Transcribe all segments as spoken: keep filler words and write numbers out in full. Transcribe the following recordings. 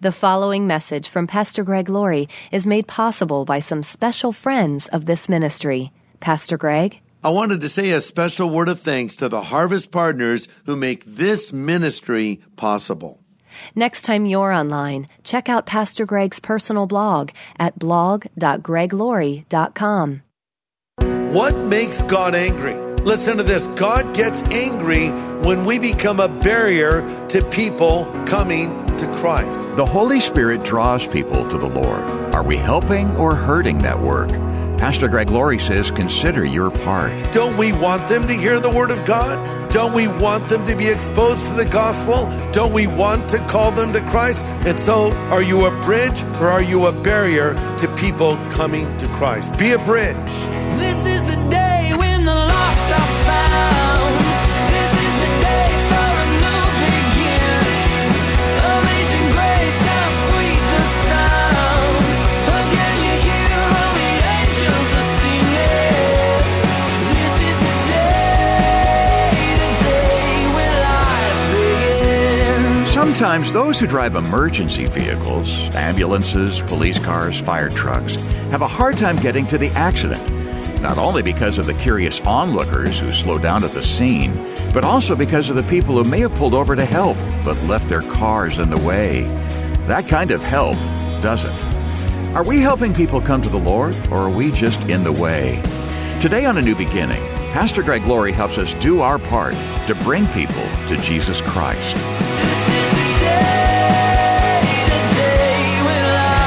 The following message from Pastor Greg Laurie is made possible by some special friends of this ministry. Pastor Greg? I wanted to say a special word of thanks to the Harvest Partners who make this ministry possible. Next time you're online, check out Pastor Greg's personal blog at blog dot greg laurie dot com. What makes God angry? Listen to this. God gets angry when we become a barrier to people coming to Christ. The Holy Spirit draws people to the Lord. Are we helping or hurting that work? Pastor Greg Laurie says, consider your part. Don't we want them to hear the Word of God? Don't we want them to be exposed to the gospel? Don't we want to call them to Christ? And so, are you a bridge or are you a barrier to people coming to Christ? Be a bridge. This is the day when the lost are found. This is the day for a new beginning. Amazing grace, how sweet the sound. Again you hear all the angels are singing. This is the day, the day when life begins. Sometimes those who drive emergency vehicles, ambulances, police cars, fire trucks, have a hard time getting to the accident. Not only because of the curious onlookers who slow down at the scene, but also because of the people who may have pulled over to help, but left their cars in the way. That kind of help doesn't. Are we helping people come to the Lord, or are we just in the way? Today on A New Beginning, Pastor Greg Laurie helps us do our part to bring people to Jesus Christ. This is the day, the day when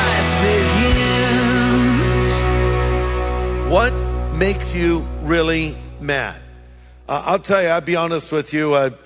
life begins. What makes you really mad? Uh, I'll tell you, I'll be honest with you. Uh,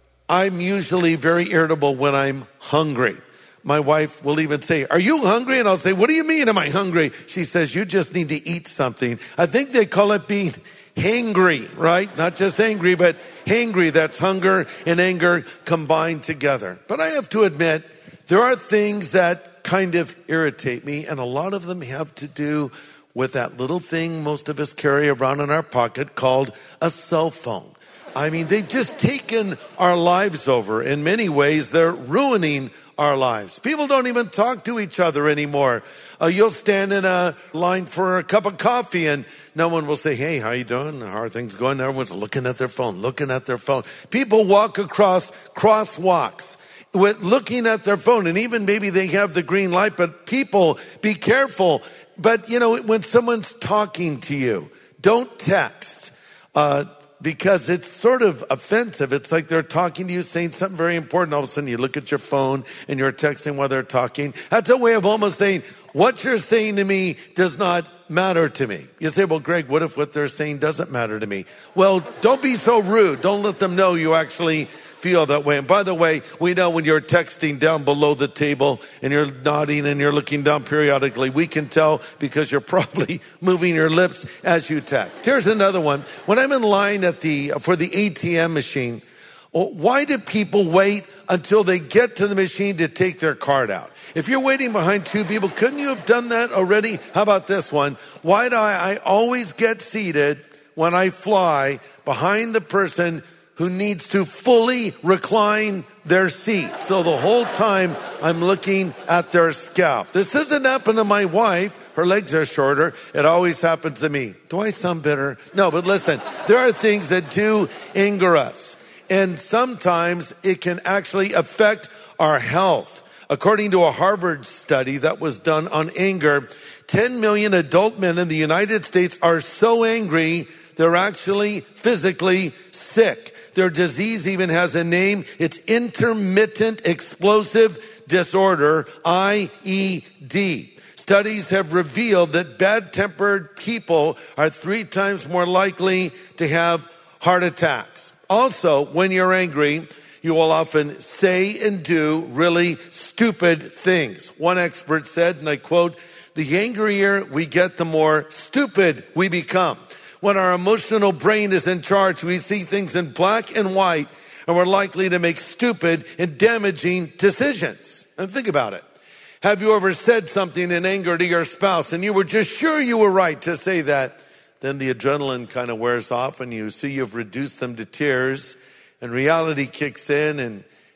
I'm usually very irritable when I'm hungry. My wife will even say, are you hungry? And I'll say, what do you mean, am I hungry? She says, you just need to eat something. I think they call it being hangry, right? Not just angry, but hangry. That's hunger and anger combined together. But I have to admit, there are things that kind of irritate me, and a lot of them have to do with that little thing most of us carry around in our pocket called a cell phone. I mean, they've just taken our lives over. In many ways, they're ruining our lives. People don't even talk to each other anymore. Uh, you'll stand in a line for a cup of coffee and no one will say, hey, how you doing? How are things going? Everyone's looking at their phone, looking at their phone. People walk across crosswalks with looking at their phone, and even maybe they have the green light, but people, be careful. But, you know, when someone's talking to you, don't text, uh, because it's sort of offensive. It's like they're talking to you, saying something very important. All of a sudden you look at your phone and you're texting while they're talking. That's a way of almost saying, what you're saying to me does not matter to me. You say, well, Greg, what if what they're saying doesn't matter to me? Well, don't be so rude. Don't let them know you actually feel that way. And by the way, we know when you're texting down below the table and you're nodding and you're looking down periodically, we can tell because you're probably moving your lips as you text. Here's another one. When I'm in line at the for the A T M machine, why do people wait until they get to the machine to take their card out? If you're waiting behind two people, couldn't you have done that already? How about this one? Why do I, I always get seated when I fly behind the person who needs to fully recline their seat? So the whole time I'm looking at their scalp. This doesn't happen to my wife. Her legs are shorter. It always happens to me. Do I sound bitter? No, but listen, there are things that do anger us. And sometimes it can actually affect our health. According to a Harvard study that was done on anger, ten million adult men in the United States are so angry, they're actually physically sick. Their disease even has a name. It's intermittent explosive disorder, I E D. Studies have revealed that bad-tempered people are three times more likely to have heart attacks. Also, when you're angry, you will often say and do really stupid things. One expert said, and I quote, the angrier we get, the more stupid we become. When our emotional brain is in charge, we see things in black and white, and we're likely to make stupid and damaging decisions. And think about it. Have you ever said something in anger to your spouse, and you were just sure you were right to say that? Then the adrenaline kind of wears off, and you see you've reduced them to tears, and reality kicks in, and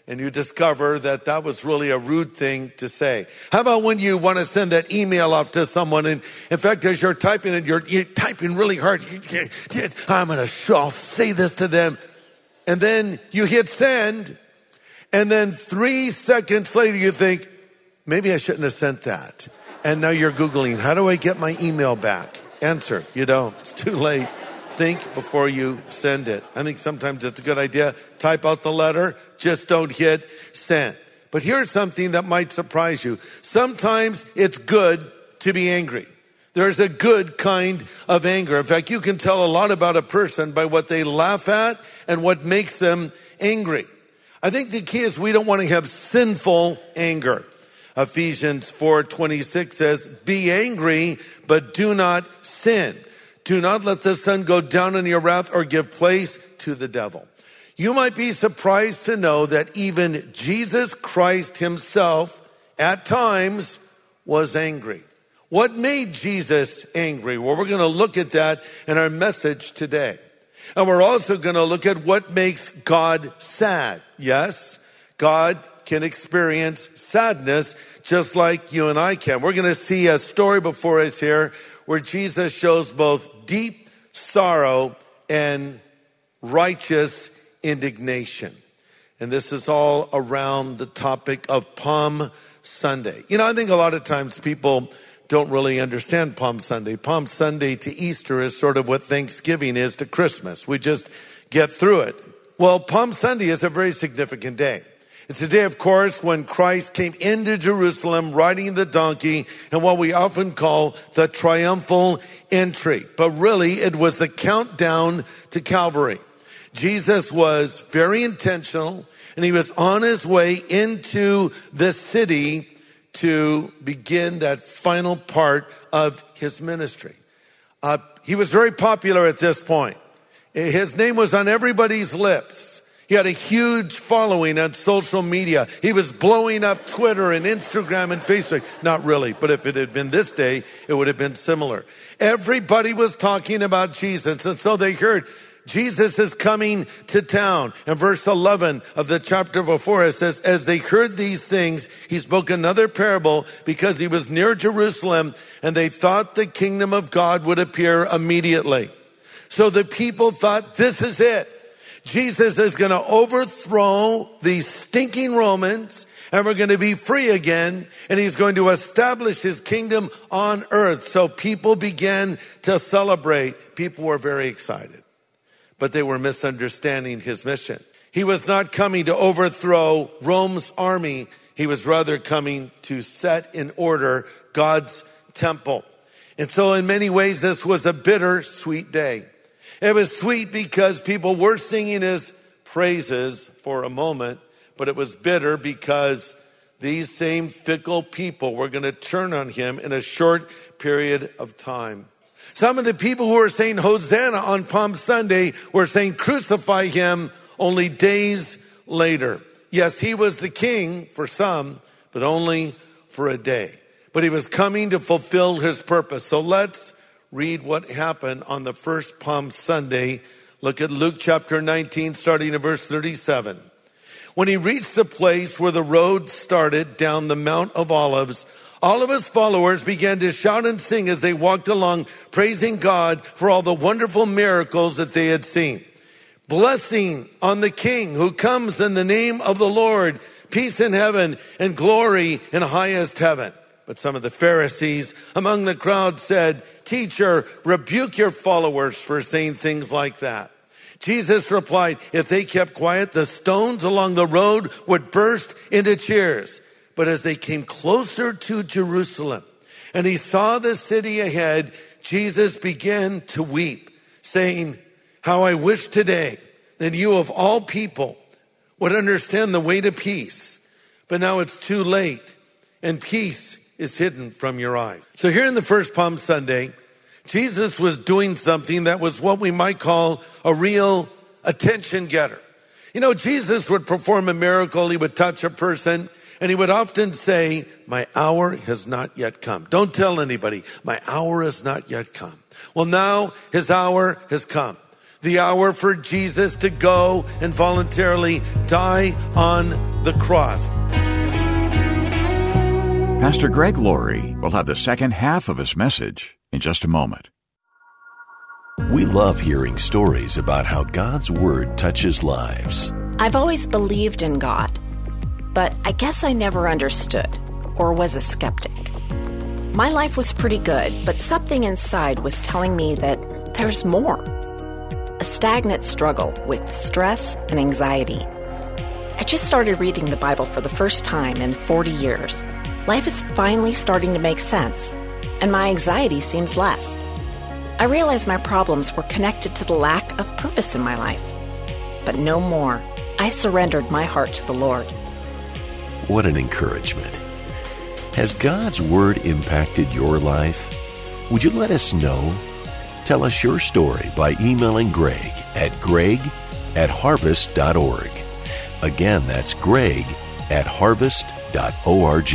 and you discover that that was really a rude thing to say? How about when you want to send that email off to someone, and in fact, as you're typing it, you're, you're typing really hard. I'm going to I'll say this to them. And then you hit send, and then three seconds later you think, maybe I shouldn't have sent that. And now you're Googling, how do I get my email back? Answer, you don't. It's too late. Think before you send it. I think sometimes it's a good idea. Type out the letter. Just don't hit send. But here's something that might surprise you. Sometimes it's good to be angry. There's a good kind of anger. In fact, you can tell a lot about a person by what they laugh at and what makes them angry. I think the key is we don't want to have sinful anger. Ephesians four twenty-six says, be angry, but do not sin. Do not let the sun go down in your wrath or give place to the devil. You might be surprised to know that even Jesus Christ himself at times was angry. What made Jesus angry? Well, we're going to look at that in our message today. And we're also going to look at what makes God sad. Yes, God can experience sadness just like you and I can. We're going to see a story before us here where Jesus shows both deep sorrow and righteous indignation. And this is all around the topic of Palm Sunday. You know, I think a lot of times people don't really understand Palm Sunday. Palm Sunday to Easter is sort of what Thanksgiving is to Christmas. We just get through it. Well, Palm Sunday is a very significant day. It's a day, of course, when Christ came into Jerusalem riding the donkey and what we often call the triumphal entry. But really, it was the countdown to Calvary. Jesus was very intentional, and he was on his way into the city to begin that final part of his ministry. Uh, he was very popular at this point. His name was on everybody's lips. He had a huge following on social media. He was blowing up Twitter and Instagram and Facebook. Not really, but if it had been this day, it would have been similar. Everybody was talking about Jesus, and so they heard Jesus is coming to town. And verse eleven of the chapter before it says, as they heard these things, he spoke another parable because he was near Jerusalem, and they thought the kingdom of God would appear immediately. So the people thought, this is it. Jesus is going to overthrow these stinking Romans, and we're going to be free again, and he's going to establish his kingdom on earth. So people began to celebrate. People were very excited, but they were misunderstanding his mission. He was not coming to overthrow Rome's army. He was rather coming to set in order God's temple. And so in many ways, this was a bitter, sweet day. It was sweet because people were singing his praises for a moment, but it was bitter because these same fickle people were going to turn on him in a short period of time. Some of the people who were saying Hosanna on Palm Sunday were saying crucify him only days later. Yes, he was the king for some, but only for a day. But he was coming to fulfill his purpose. So let's read what happened on the first Palm Sunday. Look at Luke chapter nineteen, starting in verse thirty-seven. When he reached the place where the road started down the Mount of Olives, all of his followers began to shout and sing as they walked along, praising God for all the wonderful miracles that they had seen. Blessing on the King who comes in the name of the Lord, peace in heaven and glory in highest heaven. But some of the Pharisees among the crowd said, Teacher, rebuke your followers for saying things like that. Jesus replied, if they kept quiet, the stones along the road would burst into cheers. But as they came closer to Jerusalem and he saw the city ahead, Jesus began to weep, saying, how I wish today that you of all people would understand the way to peace. But now it's too late, and peace is hidden from your eyes. So here in the first Palm Sunday, Jesus was doing something that was what we might call a real attention getter. You know, Jesus would perform a miracle. He would touch a person, and he would often say, my hour has not yet come. Don't tell anybody, my hour has not yet come. Well, now his hour has come. the hour for Jesus to go and voluntarily die on the cross. Pastor Greg Laurie will have the second half of his message in just a moment. We love hearing stories about how God's Word touches lives. I've always believed in God, but I guess I never understood or was a skeptic. My life was pretty good, but something inside was telling me that there's more. A stagnant struggle with stress and anxiety. I just started reading the Bible for the first time in forty years. Life is finally starting to make sense, and my anxiety seems less. I realized my problems were connected to the lack of purpose in my life. But no more. I surrendered my heart to the Lord. What an encouragement. Has God's Word impacted your life? Would you let us know? Tell us your story by emailing Greg at greg at harvest dot org. Again, that's greg at harvest dot org.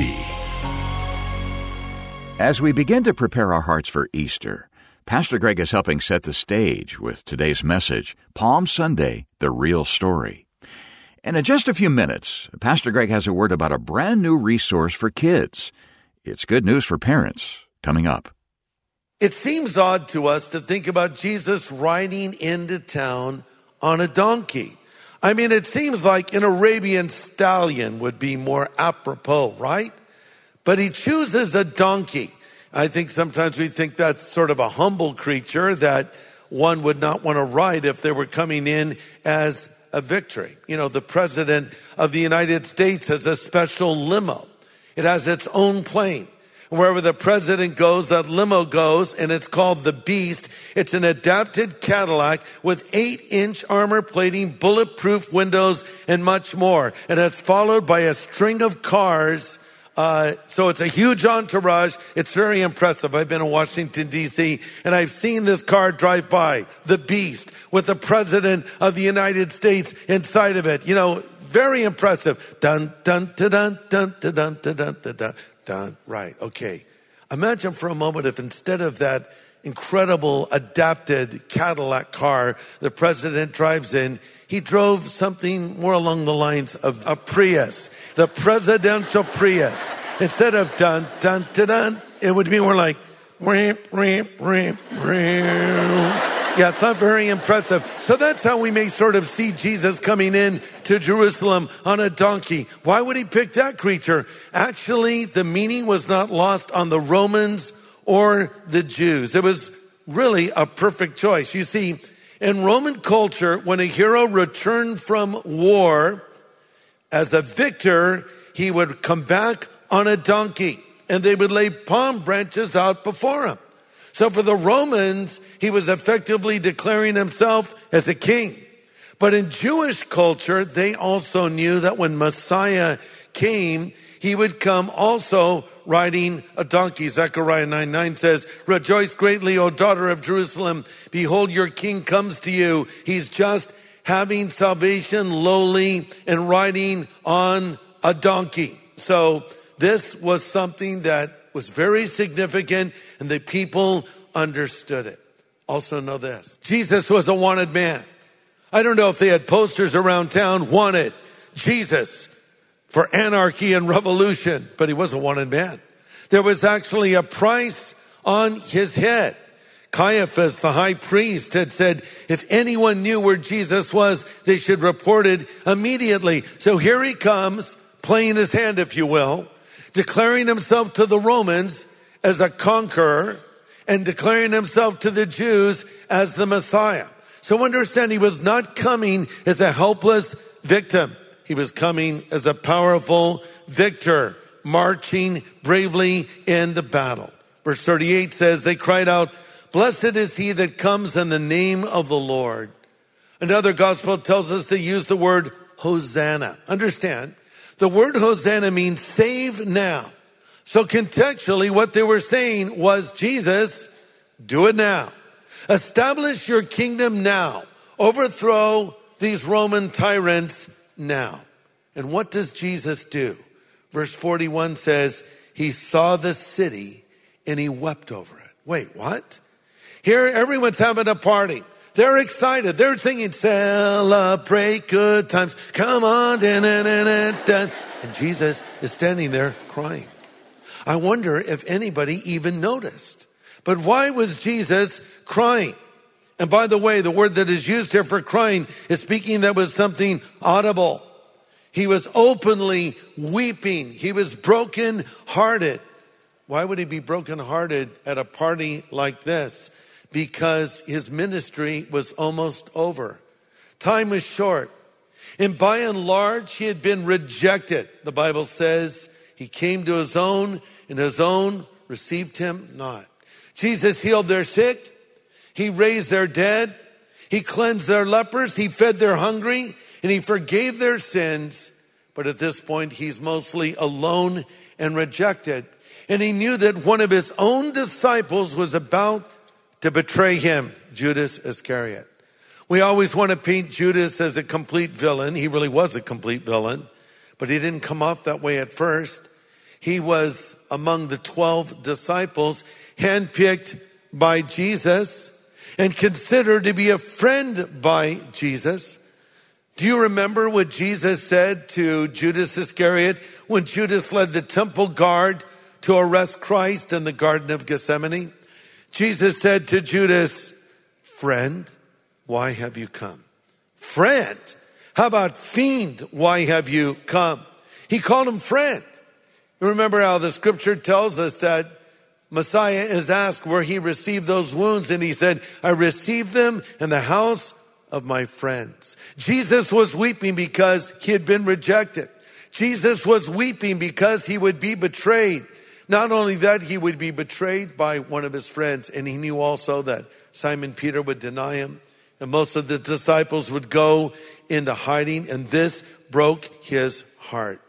As we begin to prepare our hearts for Easter, Pastor Greg is helping set the stage with today's message, Palm Sunday, the Real Story. And in just a few minutes, Pastor Greg has a word about a brand new resource for kids. It's good news for parents, coming up. It seems odd to us to think about Jesus riding into town on a donkey. I mean, it seems like an Arabian stallion would be more apropos, right? But he chooses a donkey. I think sometimes we think that's sort of a humble creature that one would not want to ride if they were coming in as a victory. You know, the President of the United States has a special limo. It has its own plane. Wherever the president goes, that limo goes, and it's called the Beast. It's an adapted Cadillac with eight-inch armor plating, bulletproof windows, and much more. And it's followed by a string of cars. Uh, so it's a huge entourage. It's very impressive. I've been in Washington, D C, and I've seen this car drive by, the Beast, with the President of the United States inside of it. You know, very impressive. Dun, dun, dun, dun, dun, dun, dun, dun, dun, dun, dun. Done. Right. Okay. Imagine for a moment if instead of that incredible adapted Cadillac car the president drives in, he drove something more along the lines of a Prius, the presidential Prius. Instead of dun, dun, dun, dun, it would be more like, ramp, ramp, ramp, ramp. Yeah, it's not very impressive. So that's how we may sort of see Jesus coming in to Jerusalem on a donkey. Why would he pick that creature? Actually, the meaning was not lost on the Romans or the Jews. It was really a perfect choice. You see, in Roman culture, when a hero returned from war as a victor, he would come back on a donkey, and they would lay palm branches out before him. So for the Romans, he was effectively declaring himself as a king. But in Jewish culture, they also knew that when Messiah came, he would come also riding a donkey. Zechariah nine nine says, "Rejoice greatly, O daughter of Jerusalem. Behold, your king comes to you. He's just having salvation, lowly, and riding on a donkey." So this was something that was very significant, and the people understood it. Also know this. Jesus was a wanted man. I don't know if they had posters around town, wanted Jesus for anarchy and revolution, but he was a wanted man. There was actually a price on his head. Caiaphas, the high priest, had said, if anyone knew where Jesus was, they should report it immediately. So here he comes, playing his hand, if you will, declaring himself to the Romans as a conqueror and declaring himself to the Jews as the Messiah. So understand, he was not coming as a helpless victim. He was coming as a powerful victor, marching bravely into battle. Verse thirty-eight says, they cried out, "Blessed is he that comes in the name of the Lord." Another gospel tells us they use the word Hosanna. Understand, the word Hosanna means save now. So contextually, what they were saying was, Jesus, do it now. Establish your kingdom now. Overthrow these Roman tyrants now. And what does Jesus do? Verse forty-one says, he saw the city and he wept over it. Wait, what? Here everyone's having a party. They're excited. They're singing, celebrate good times. Come on. Dun, dun, dun, dun, dun. And Jesus is standing there crying. I wonder if anybody even noticed. But why was Jesus crying? And by the way, the word that is used here for crying is speaking that was something audible. He was openly weeping. He was broken-hearted. Why would he be broken-hearted at a party like this? Because his ministry was almost over. Time was short. And by and large, he had been rejected. The Bible says he came to his own, and his own received him not. Jesus healed their sick. He raised their dead. He cleansed their lepers. He fed their hungry. And he forgave their sins. But at this point, he's mostly alone and rejected. And he knew that one of his own disciples was about to betray him, Judas Iscariot. We always want to paint Judas as a complete villain. He really was a complete villain. But he didn't come off that way at first. He was among the twelve disciples, handpicked by Jesus and considered to be a friend by Jesus. Do you remember what Jesus said to Judas Iscariot when Judas led the temple guard to arrest Christ in the Garden of Gethsemane? Jesus said to Judas, friend, why have you come? Friend? How about fiend? Why have you come? He called him friend. You remember how the scripture tells us that Messiah is asked where he received those wounds, and he said, I received them in the house of my friends. Jesus was weeping because he had been rejected. Jesus was weeping because he would be betrayed. Not only that, he would be betrayed by one of his friends, and he knew also that Simon Peter would deny him, and most of the disciples would go into hiding, and this broke his heart.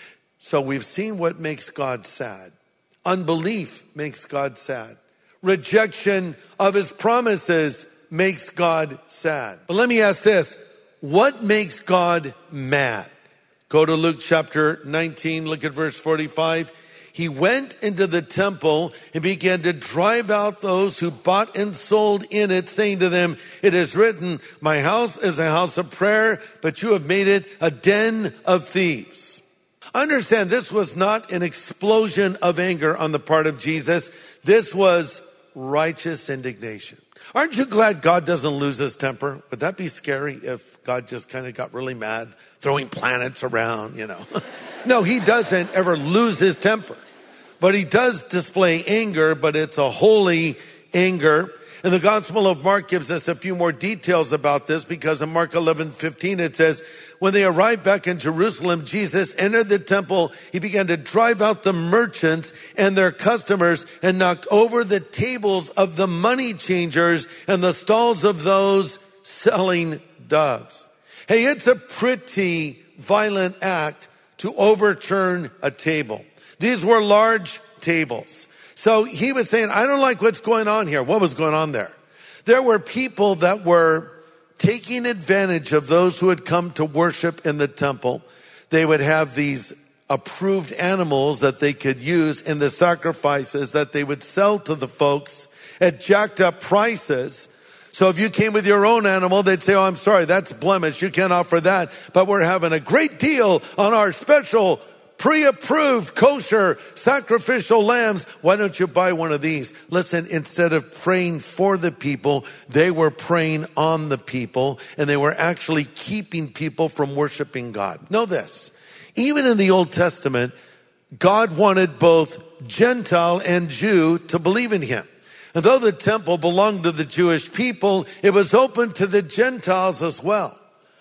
So we've seen what makes God sad. Unbelief makes God sad. Rejection of his promises makes God sad. But let me ask this. What makes God mad? Go to Luke chapter nineteen, look at verse forty-five. He went into the temple and began to drive out those who bought and sold in it, saying to them, it is written, my house is a house of prayer, but you have made it a den of thieves. Understand, this was not an explosion of anger on the part of Jesus. This was righteous indignation. Aren't you glad God doesn't lose his temper? Would that be scary if God just kind of got really mad, throwing planets around, you know? No, he doesn't ever lose his temper. But he does display anger, but it's a holy anger. And the Gospel of Mark gives us a few more details about this, because in Mark eleven fifteen it says, when they arrived back in Jerusalem, Jesus entered the temple. He began to drive out the merchants and their customers and knocked over the tables of the money changers and the stalls of those selling doves. Hey, it's a pretty violent act to overturn a table. These were large tables. So he was saying, I don't like what's going on here. What was going on there? There were people that were taking advantage of those who had come to worship in the temple. They would have these approved animals that they could use in the sacrifices that they would sell to the folks at jacked up prices. So if you came with your own animal, they'd say, oh, I'm sorry, that's blemish. You can't offer that. But we're having a great deal on our special pre-approved kosher sacrificial lambs. Why don't you buy one of these? Listen, instead of praying for the people, they were praying on the people, and they were actually keeping people from worshiping God. Know this, even in the Old Testament, God wanted both Gentile and Jew to believe in him. And though the temple belonged to the Jewish people, it was open to the Gentiles as well.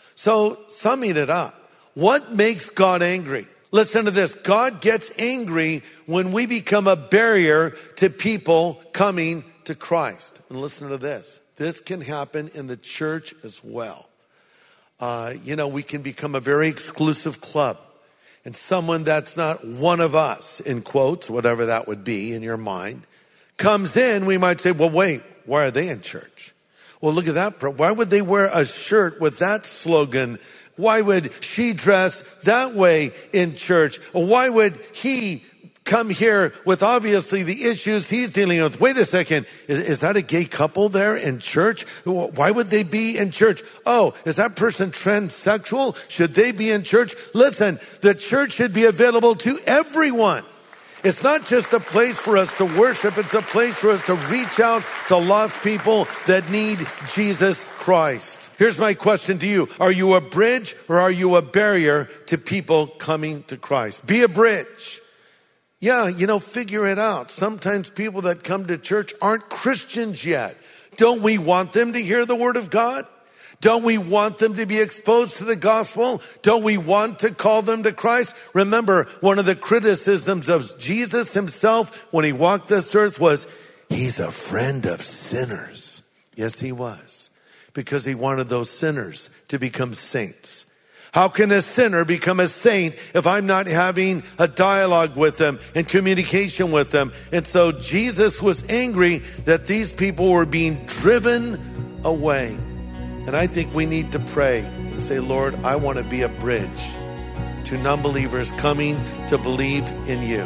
So summing it up, what makes God angry? Listen to this. God gets angry when we become a barrier to people coming to Christ. And listen to this. This can happen in the church as well. Uh, you know, we can become a very exclusive club. And someone that's not one of us, in quotes, whatever that would be in your mind, comes in, we might say, well, wait, why are they in church? Well, look at that. Why would they wear a shirt with that slogan? Why would she dress that way in church? Or why would he come here with obviously the issues he's dealing with. Wait a second. Is, is that a gay couple there in church? Why would they be in church? Oh, is that person transsexual? Should they be in church? Listen, the church should be available to everyone. It's not just a place for us to worship. It's a place for us to reach out to lost people that need Jesus Christ. Here's my question to you. Are you a bridge or are you a barrier to people coming to Christ? Be a bridge. Yeah, you know, figure it out. Sometimes people that come to church aren't Christians yet. Don't we want them to hear the word of God? Don't we want them to be exposed to the gospel? Don't we want to call them to Christ? Remember, one of the criticisms of Jesus himself when he walked this earth was, he's a friend of sinners. Yes, he was, because he wanted those sinners to become saints. How can a sinner become a saint if I'm not having a dialogue with them and communication with them? And so Jesus was angry that these people were being driven away. And I think we need to pray and say, Lord, I want to be a bridge to non-believers coming to believe in you.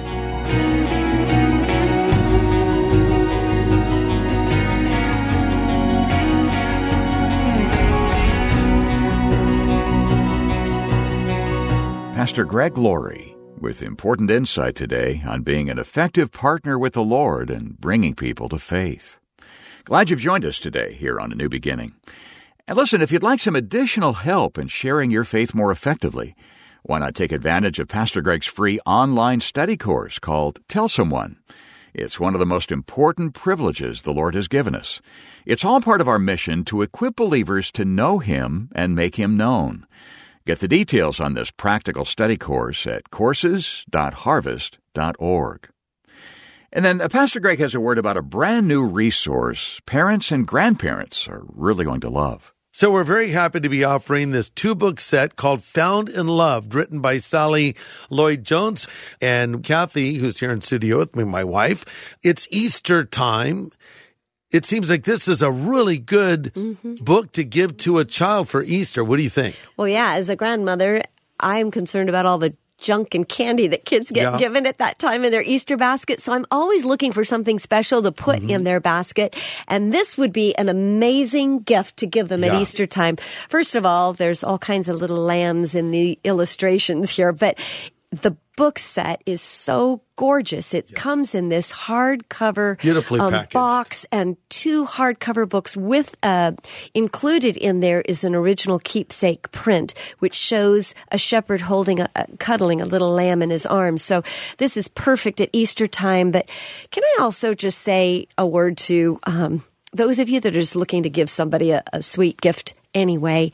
Pastor Greg Laurie with important insight today on being an effective partner with the Lord and bringing people to faith. Glad you've joined us today here on A New Beginning. And listen, if you'd like some additional help in sharing your faith more effectively, why not take advantage of Pastor Greg's free online study course called Tell Someone. It's one of the most important privileges the Lord has given us. It's all part of our mission to equip believers to know Him and make Him known. Get the details on this practical study course at courses dot harvest dot org. And then uh, Pastor Greg has a word about a brand new resource parents and grandparents are really going to love. So we're very happy to be offering this two-book set called Found and Loved, written by Sally Lloyd-Jones and Kathy, who's here in studio with me, my wife. It's Easter time. It seems like this is a really good mm-hmm. book to give to a child for Easter. What do you think? Well, yeah, as a grandmother, I'm concerned about all the junk and candy that kids get yeah. given at that time in their Easter basket. So I'm always looking for something special to put mm-hmm. in their basket. And this would be an amazing gift to give them yeah. at Easter time. First of all, there's all kinds of little lambs in the illustrations here, but the book set is so gorgeous. It yeah. comes in this hardcover beautifully um, packaged box and two hardcover books with uh, included in there is an original keepsake print, which shows a shepherd holding a, a cuddling a little lamb in his arms. So this is perfect at Easter time. But can I also just say a word to um, those of you that are just looking to give somebody a, a sweet gift anyway?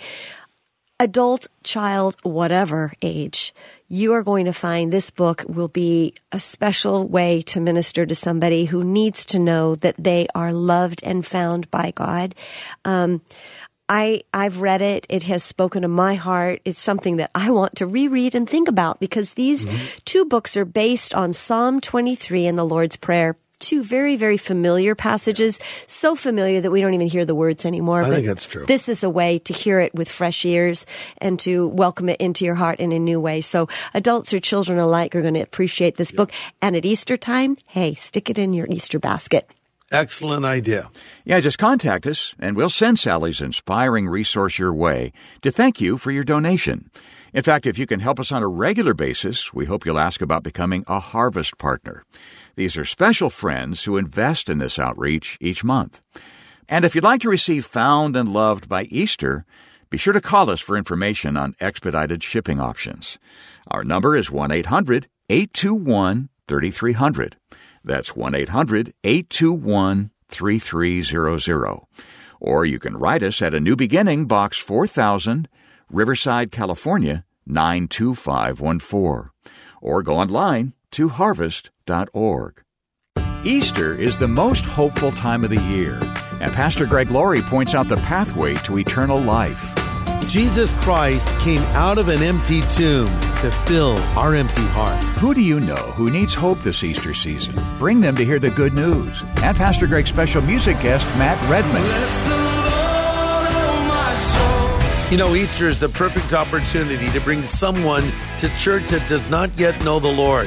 Adult, child, whatever age, you are going to find this book will be a special way to minister to somebody who needs to know that they are loved and found by God. Um, I, I've read it. It has spoken to my heart. It's something that I want to reread and think about because these mm-hmm. two books are based on Psalm twenty-three and the Lord's Prayer. Two very, very familiar passages, so familiar that we don't even hear the words anymore. I but think that's true. This is a way to hear it with fresh ears and to welcome it into your heart in a new way. So adults or children alike are going to appreciate this yeah. book. And at Easter time, hey, stick it in your Easter basket. Excellent idea. Yeah, just contact us, and we'll send Sally's inspiring resource your way to thank you for your donation. In fact, if you can help us on a regular basis, we hope you'll ask about becoming a Harvest Partner. These are special friends who invest in this outreach each month. And if you'd like to receive Found and Loved by Easter, be sure to call us for information on expedited shipping options. Our number is one eight hundred eight two one three three zero zero. That's one eight hundred eight two one three three zero zero. Or you can write us at A New Beginning, Box four thousand, Riverside, California, nine two five one four. Or go online to harvest dot org. Easter is the most hopeful time of the year, and Pastor Greg Laurie points out the pathway to eternal life. Jesus Christ came out of an empty tomb to fill our empty hearts. Who do you know who needs hope this Easter season? Bring them to hear the good news. And Pastor Greg's special music guest, Matt Redman. Bless the Lord, oh my soul. You know, Easter is the perfect opportunity to bring someone to church that does not yet know the Lord.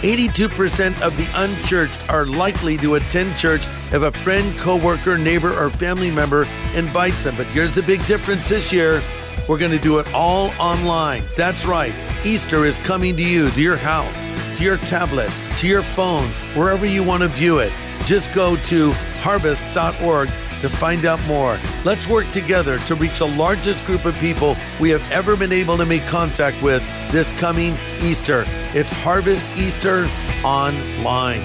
eighty-two percent of the unchurched are likely to attend church if a friend, coworker, neighbor, or family member invites them. But here's the big difference this year. We're going to do it all online. That's right. Easter is coming to you, to your house, to your tablet, to your phone, wherever you want to view it. Just go to harvest dot org to find out more. Let's work together to reach the largest group of people we have ever been able to make contact with this coming Easter. It's Harvest Easter Online.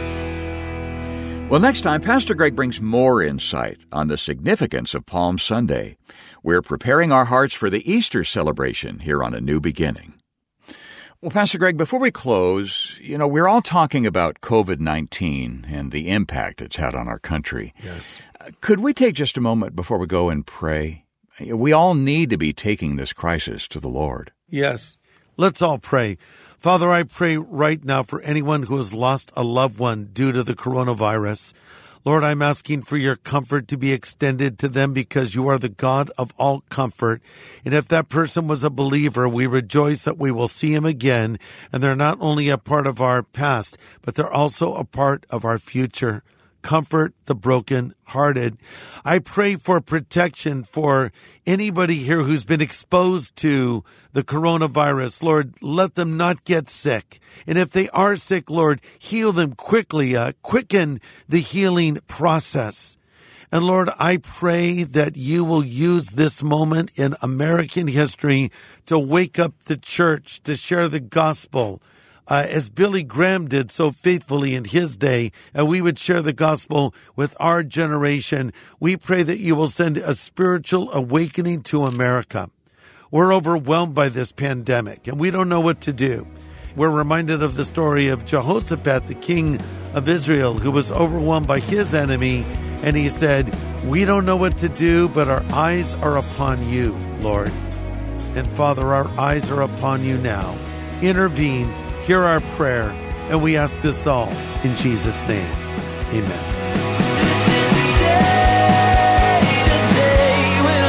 Well, next time, Pastor Greg brings more insight on the significance of Palm Sunday. We're preparing our hearts for the Easter celebration here on A New Beginning. Well, Pastor Greg, before we close, you know, we're all talking about covid nineteen and the impact it's had on our country. Yes. Could we take just a moment before we go and pray? We all need to be taking this crisis to the Lord. Yes. Let's all pray. Father, I pray right now for anyone who has lost a loved one due to the coronavirus. Lord, I'm asking for your comfort to be extended to them because you are the God of all comfort. And if that person was a believer, we rejoice that we will see him again. And they're not only a part of our past, but they're also a part of our future. Comfort the broken-hearted. I pray for protection for anybody here who's been exposed to the coronavirus. Lord, let them not get sick. And if they are sick, Lord, heal them quickly, uh, quicken the healing process. And Lord, I pray that you will use this moment in American history to wake up the church, to share the gospel, Uh, as Billy Graham did so faithfully in his day, and we would share the gospel with our generation. We pray that you will send a spiritual awakening to America. We're overwhelmed by this pandemic, and we don't know what to do. We're reminded of the story of Jehoshaphat, the king of Israel, who was overwhelmed by his enemy, and he said, we don't know what to do, but our eyes are upon you, Lord. And Father, our eyes are upon you now. Intervene. Hear our prayer, and we ask this all in Jesus' name. Amen. This is the day, the day when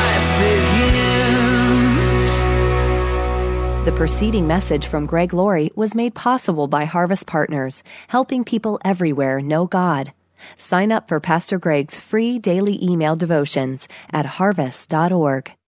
life begins. The preceding message from Greg Laurie was made possible by Harvest Partners, helping people everywhere know God. Sign up for Pastor Greg's free daily email devotions at harvest dot org.